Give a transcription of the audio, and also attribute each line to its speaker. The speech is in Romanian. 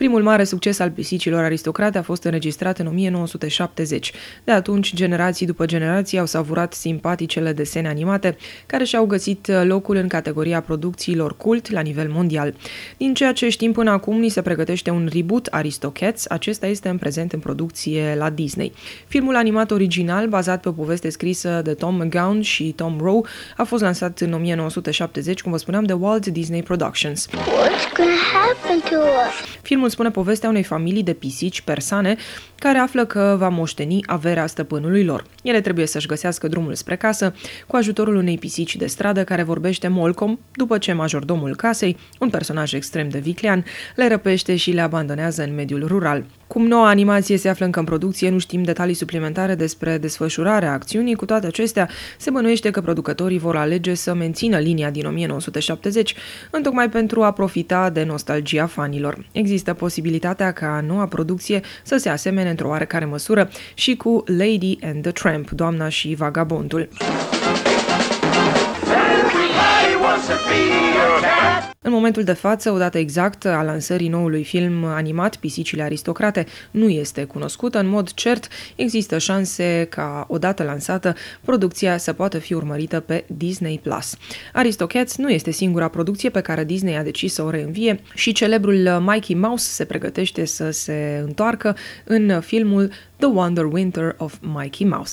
Speaker 1: Primul mare succes al pisicilor aristocrate a fost înregistrat în 1970. De atunci, generații după generații au savurat simpaticele desene animate, care și-au găsit locul în categoria producțiilor cult la nivel mondial. Din ceea ce știm până acum, ni se pregătește un reboot Aristocats. Acesta este în prezent în producție la Disney. Filmul animat original, bazat pe o poveste scrisă de Tom McGowan și Tom Rowe, a fost lansat în 1970, cum vă spuneam, de Walt Disney Productions.
Speaker 2: What's gonna happen to us?
Speaker 1: Filmul spune povestea unei familii de pisici persane care află că va moșteni averea stăpânului lor. Ele trebuie să-și găsească drumul spre casă cu ajutorul unei pisici de stradă care vorbește Molcom, după ce majordomul casei, un personaj extrem de viclean, le răpește și le abandonează în mediul rural. Cum noua animație se află încă în producție, nu știm detalii suplimentare despre desfășurarea acțiunii. Cu toate acestea, se bănuiește că producătorii vor alege să mențină linia din 1970, întocmai pentru a profita de nostalgia fanilor. Există posibilitatea ca noua producție să se asemene într-o oarecare măsură și cu Lady and the Tramp, Doamna și Vagabondul. În momentul de față, o dată exactă a lansării noului film animat, Pisicile Aristocrate, nu este cunoscută. În mod cert, există șanse ca, odată lansată, producția să poată fi urmărită pe Disney+. Aristocats nu este singura producție pe care Disney a decis să o reînvie și celebrul Mickey Mouse se pregătește să se întoarcă în filmul The Wonder Winter of Mickey Mouse.